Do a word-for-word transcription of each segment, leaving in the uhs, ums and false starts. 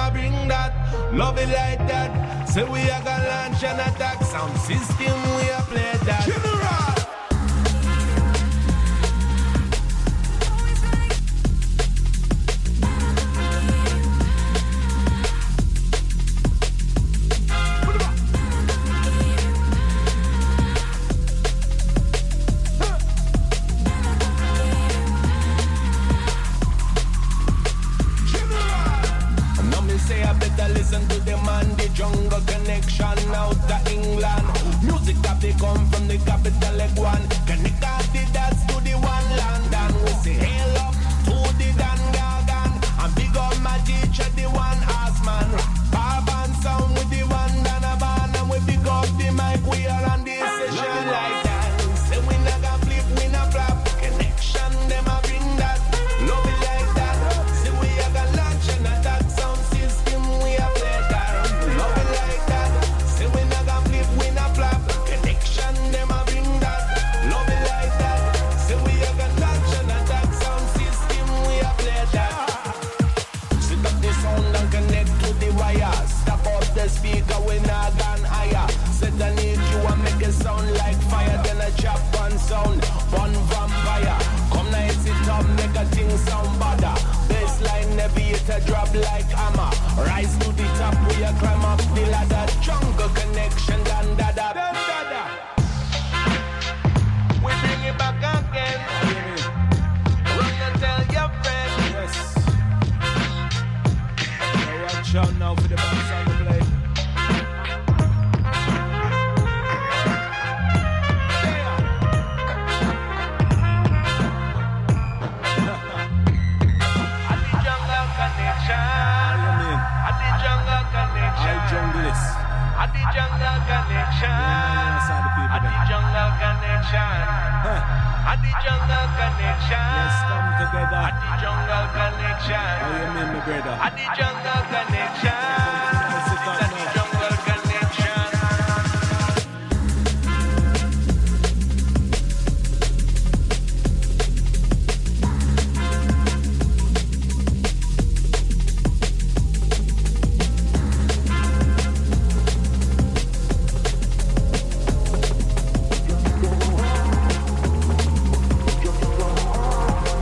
a bring that. Love it like that. Say we a gonna launch an attack. Sound system, we a play that. General. Listen to the man, the jungle connection out of England. Music that they come from the capital like one. Connect out the dots to the one London. We say hail up to the Dan Gagan. And big up my teacher, the one Asman. Barban sound with the one Danaban. And we big up the mic, we are on this session like that. Say we not gonna flip, we not flop. Connection, them a bring that. Love it like that. Say we are gonna launch and attack sound system. We are play that. Love it like that. Say we not gonna flip, we not flop. Connection, them a bring that. Love it like that. Say we are gonna launch and attack sound system. We are play that. Sit up the sound and connect to the wire. Stop up the speaker, we not gone higher. Set I need you and make it sound like fire. Then I chop one sound, one vampire. Come now, hit it up, make a thing sound badder. Bassline navigator drop like hammer. Rise to the top, we a climb up the ladder. Jungle connection, dan da da da da. We bring it back again. Run and tell your friends. Yes. Now watch out now for the bounce on the play. At the jungle connection, at the jungle connection, at the jungle connection, Let's come together. at the jungle connection, How you mean, my brother? at the jungle connection, Let's sit down at the now. jungle connection.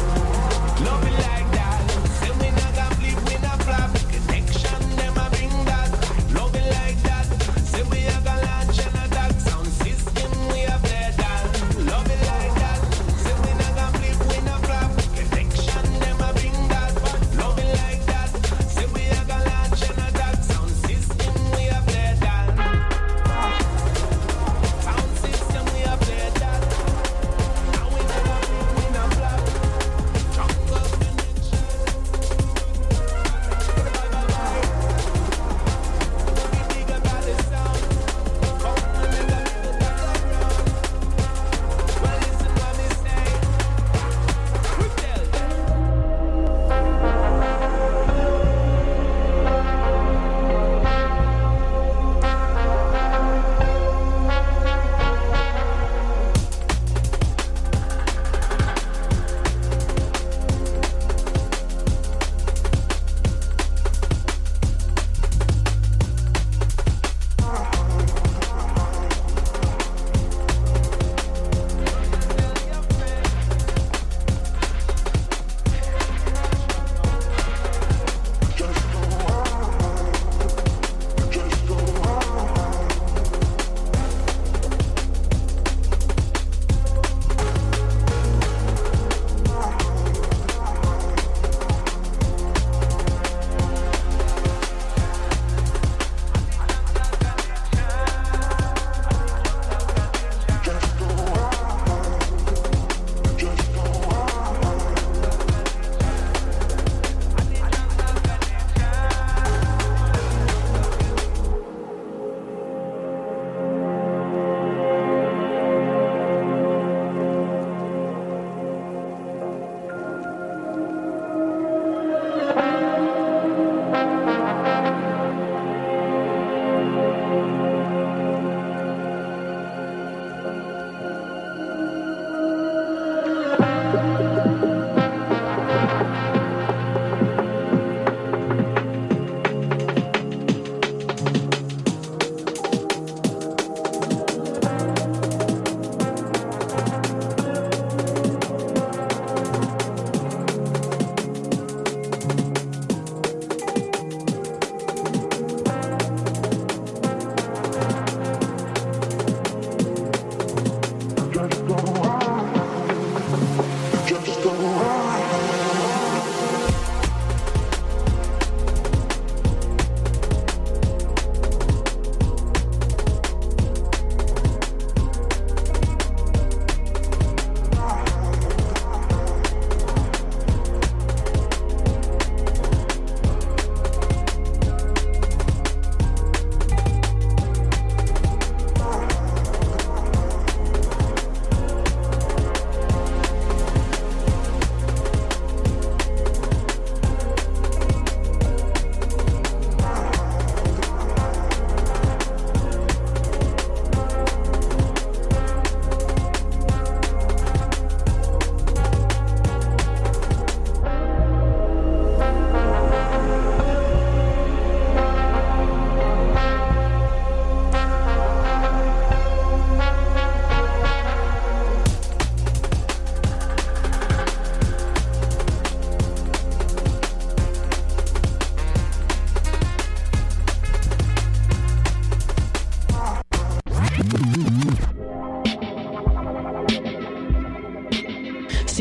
Love it like that. Say we not gonna flip, we not flop. Connection, them a bring that.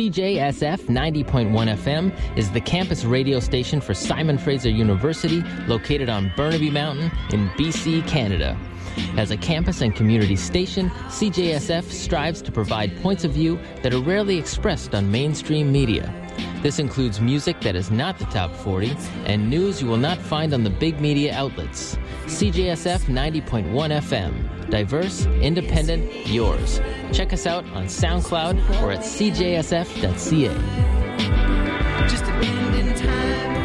C J S F ninety point one F M is the campus radio station for Simon Fraser University, located on Burnaby Mountain in B C, Canada. As a campus and community station, C J S F strives to provide points of view that are rarely expressed on mainstream media. This includes music that is not the top forty and news you will not find on the big media outlets. C J S F ninety point one F M. Diverse, independent, yours. Check us out on SoundCloud or at c j s f dot c a. Just a bend in time.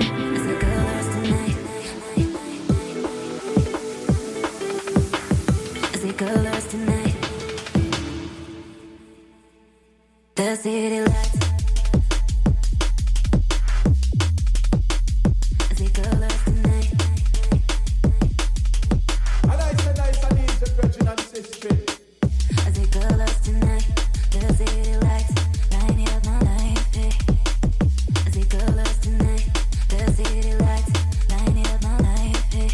Colors tonight, the city lights, the colors tonight. And I said I said it's the virgin and sister. The colors tonight, the city lights, lighting up my life. The colors tonight, the city lights, lighting up my life.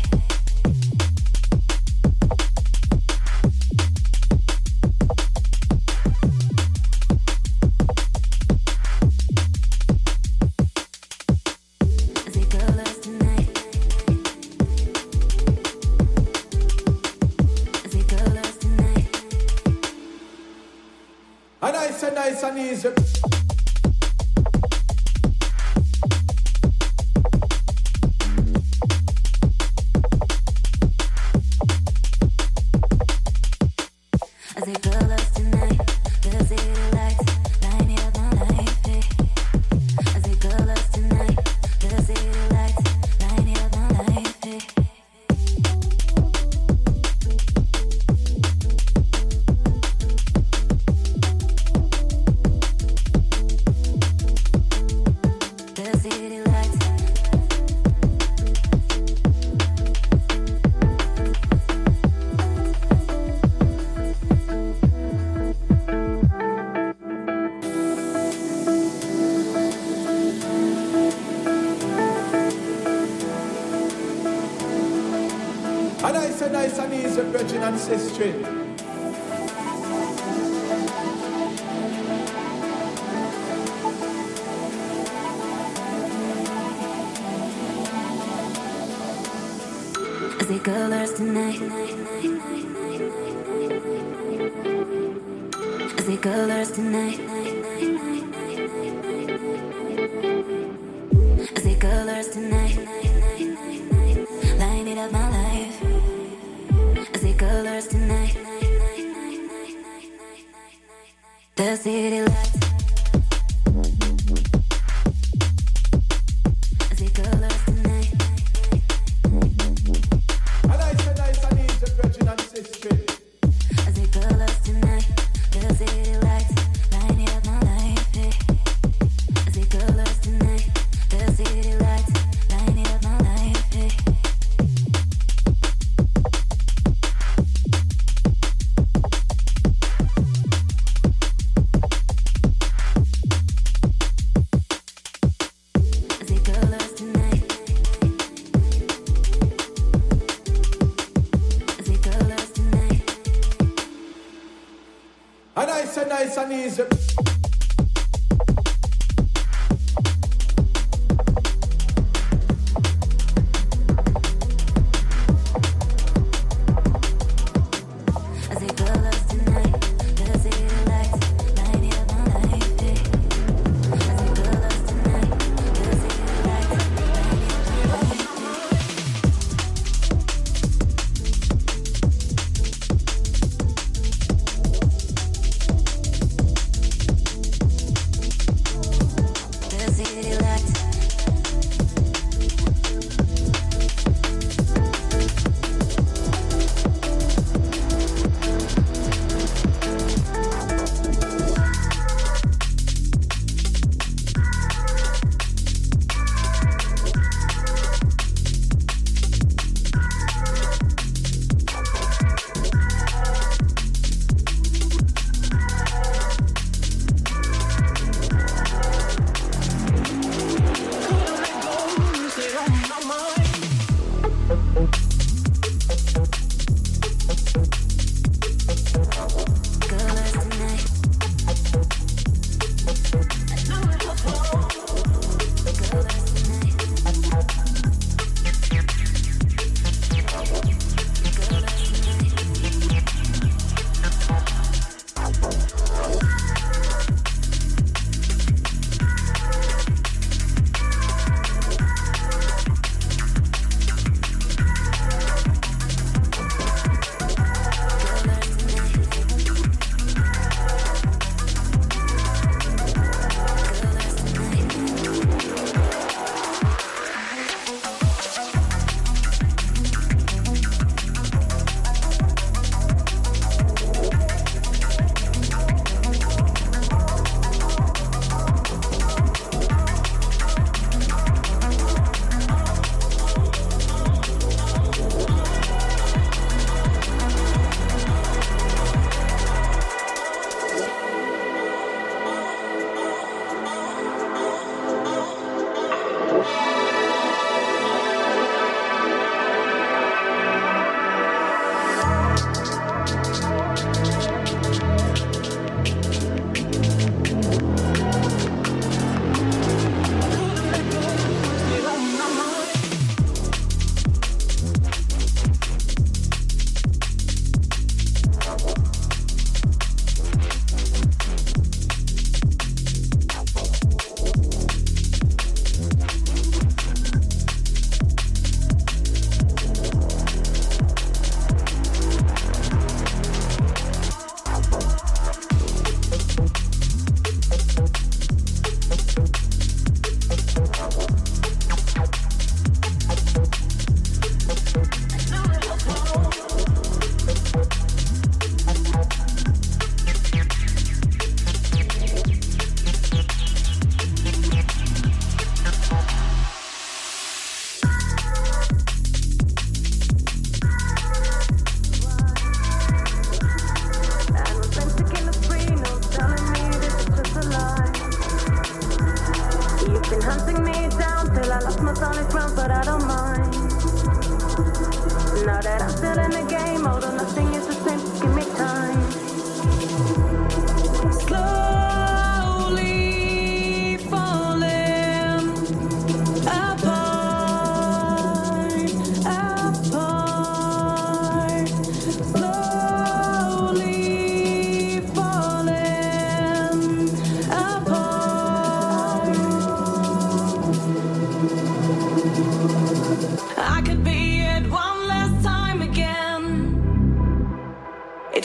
Nice and easy. Ancestry. The colors tonight, the colors tonight, the colors tonight, lighting up my life. The colors tonight, the city lights. The colors tonight. And I said I said it's the virgin and sister. The colors tonight, the city lights, lighting up my life. The colors tonight, the city lights, lighting up my life. Nice and easy.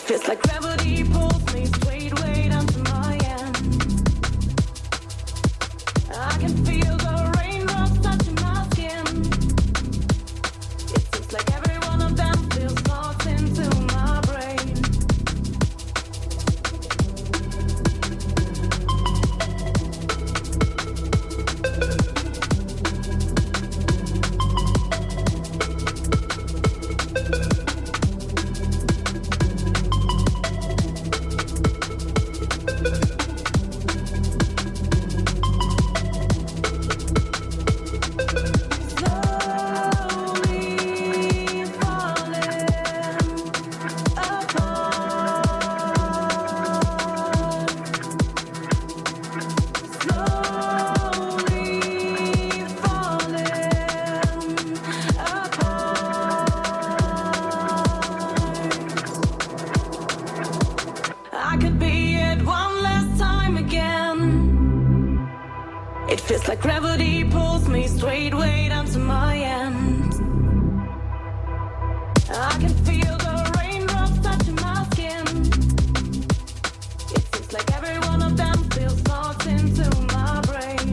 Feels like gravity pulls me straight way down to my end. I can feel the raindrops touching my skin. It seems like every one of them feels thoughts into my brain. Like gravity pulls me straight way down to my end. I can feel the raindrops touching my skin. It seems like every one of them feels thoughts into my brain.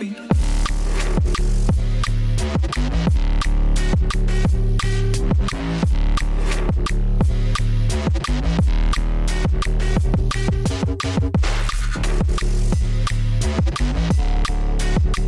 me.